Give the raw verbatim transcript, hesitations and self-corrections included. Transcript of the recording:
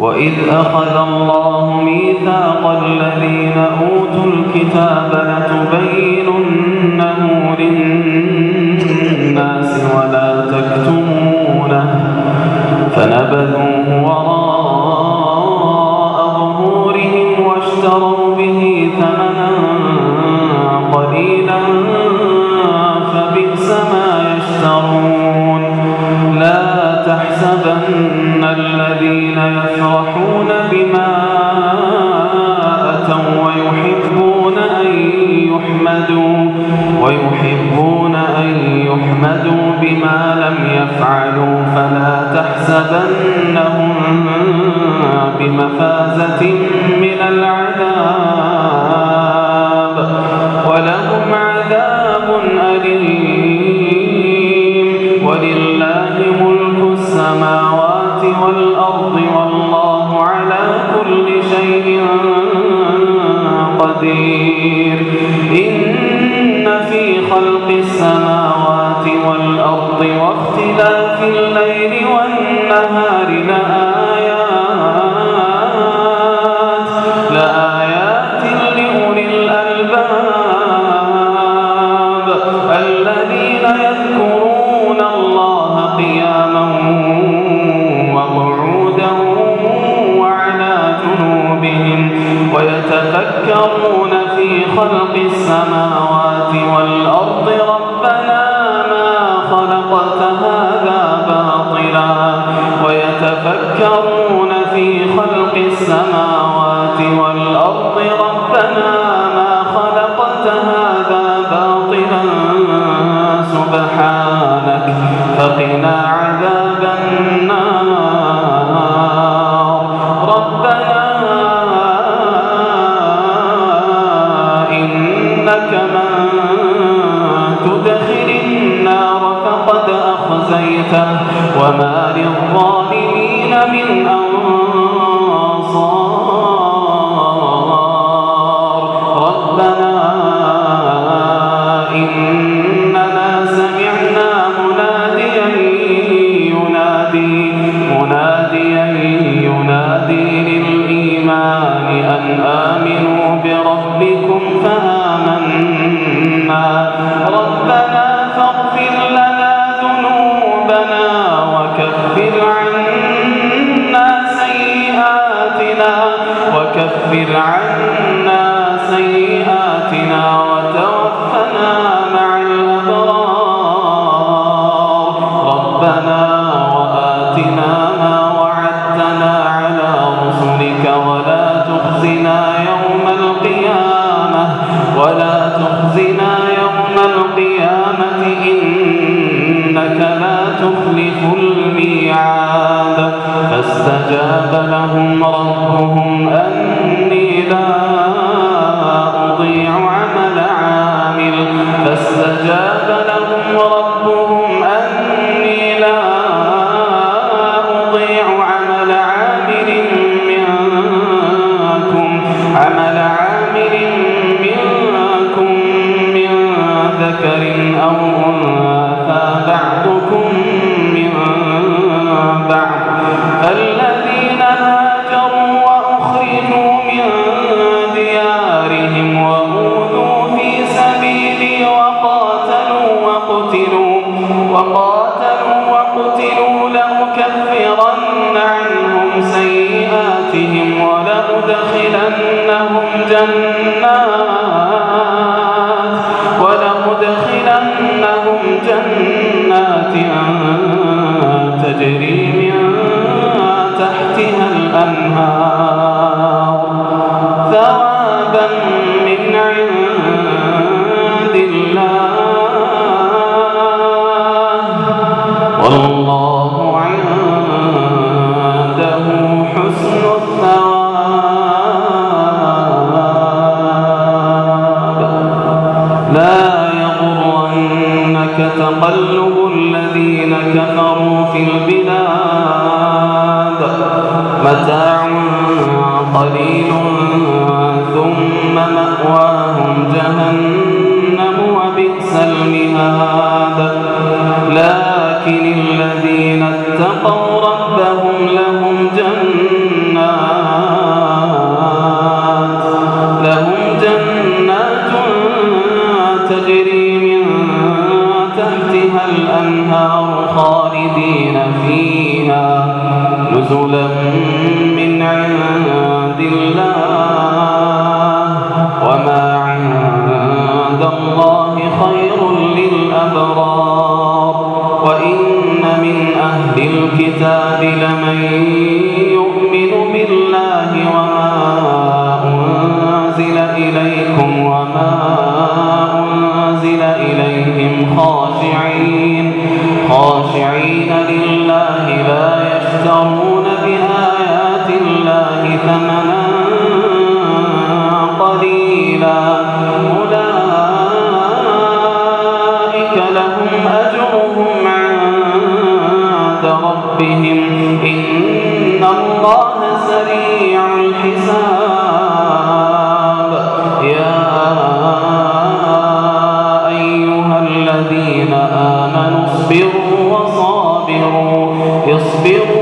وإذ أخذ الله ميثاق الذين أوتوا الكتاب لتبيننه للناس ولا تكتمونه فنبذوه وراء ظهورهم واشتروا به ثمنا قليلا فبئس ما يشترون. لا تحسبن الذين يفرحون بما أتوا ويحبون أن يحمدوا ويحبون أن يحمدوا بما لم يفعلوا فلا تحسبنهم بمفازة من العذاب ولهم عذاب أليم. ولله ملك السماوات والأرض والله على كل شيء قدير. إن في خلق السماوات والأرض واختلاف الليل والنهار لآيات لآيات لأولي الألباب الذين يذكرون الله قياما وقعودا وعلى جنوبهم ويتفكرون في خلق السماوات والأرض ربنا ما خلقت هذا باطلا ويتفكرون في خلق السماوات والأرض ربنا ما خلقت هذا باطلا سبحانك فقنا عذاب النار. ربنا إنك من تدخل النار فقد أخزيته وما للظالمين من أنصار. ربنا إننا سمعنا مناديا ينادي مناديا ينادي للإيمان أن آمنوا بربكم فآمنا. ربنا فاغفر لنا ذنوبنا وكفر عنا سيئاتنا وكفر عنا سيئاتنا وتوفنا مع الأبرار. ربنا وآتنا ما وعدتنا على رسلك ولا تخزنا يوم القيامة ولا تخزنا يوم القيامة إنك لا تخلف الميعاد. فاستجاب لهم ربهم أني لا أضيع عمل عامل فاستجاب لهم ربهم أني لا أضيع عمل عامل منكم عمل عامل منكم من ذكر أو أنثى بعضكم من بعض. فالذين هاجروا وأخرجوا من ديارهم وأوذوا في سبيلي وقاتلوا وقتلوا وقاتلوا وقتلوا لأكفرن عنهم سيئاتهم ولأدخلنهم جنات ولأدخلنهم جنات تجري من تحتها الأنهار ثوابا من عند الله والله عنده حسن الثواب. لا يغرنك تقلب الذين كفروا في البلاد متاع قليل ثم مأواهم جهنم وبئس المهاد. لكن الذين اتقوا ربهم لهم جنات من عند الله وما عند الله خير للأبرار وإن من أهل الكتاب لمن يؤمن بالله وما أنزل إليكم وما أنزل إليهم خاشعين خاشعين لله لا يشترون بآيات الله ثمنا قليلا أولئك لهم أجرهم عند ربهم إن الله سريع الحساب يا أيها الذين آمنوا اصبروا وصابروا اصبروا